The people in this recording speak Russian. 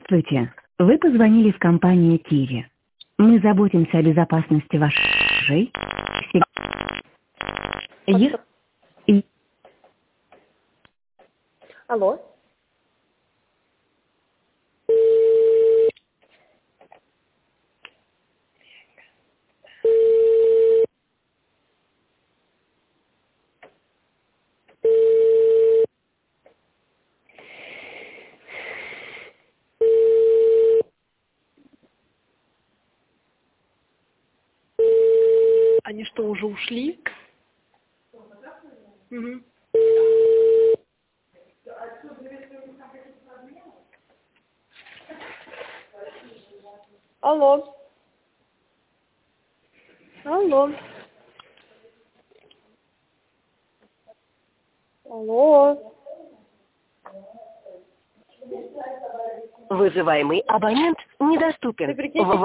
Здравствуйте. Вы позвонили в компанию Киви. Мы заботимся о безопасности вашей. Алло. Они что, уже ушли? Угу. Алло. Алло. Алло. Вызываемый абонент недоступен. Ты прикинь,